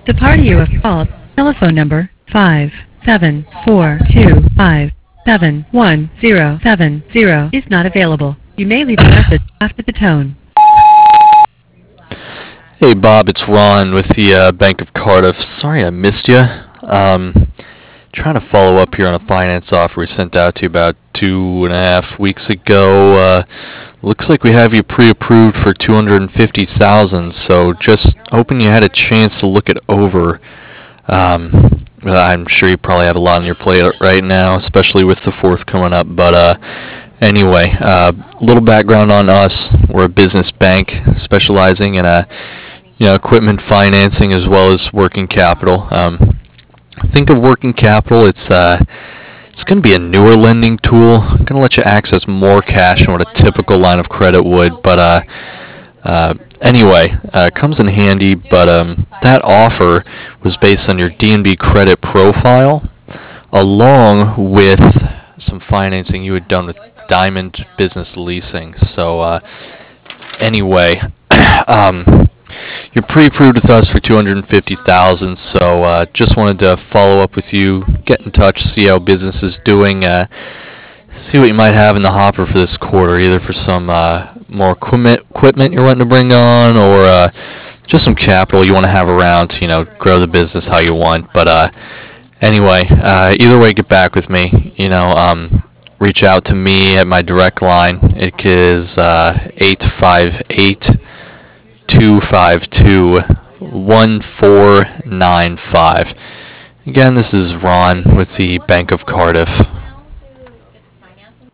The party you have called, telephone number 57425710770, is not available. You may leave a message after the tone. Hey Bob, it's Ron with the Bank of Cardiff. Sorry I missed you. Trying to follow up here on a finance offer we sent out to you about 2.5 weeks ago. Looks like we have you pre-approved for $250,000. So just hoping you had a chance to look it over. Well, I'm sure you probably have a lot on your plate right now, especially with the fourth coming up. But anyway, a little background on us. We're a business bank specializing in equipment financing as well as working capital. Think of working capital. It's going to be a newer lending tool. Going to let you access more cash than what a typical line of credit would. But anyway, it comes in handy. But that offer was based on your D&B credit profile, along with some financing you had done with Diamond Business Leasing. So anyway, you're pre-approved with us for $250,000. So just wanted to follow up with you, get in touch, see how business is doing, see what you might have in the hopper for this quarter, either for some more equipment you're wanting to bring on, or just some capital you want to have around to grow the business how you want. But anyway, either way, get back with me. Reach out to me at my direct line. It is 858-252-1495. Again, this is Ron with the Bank of Cardiff.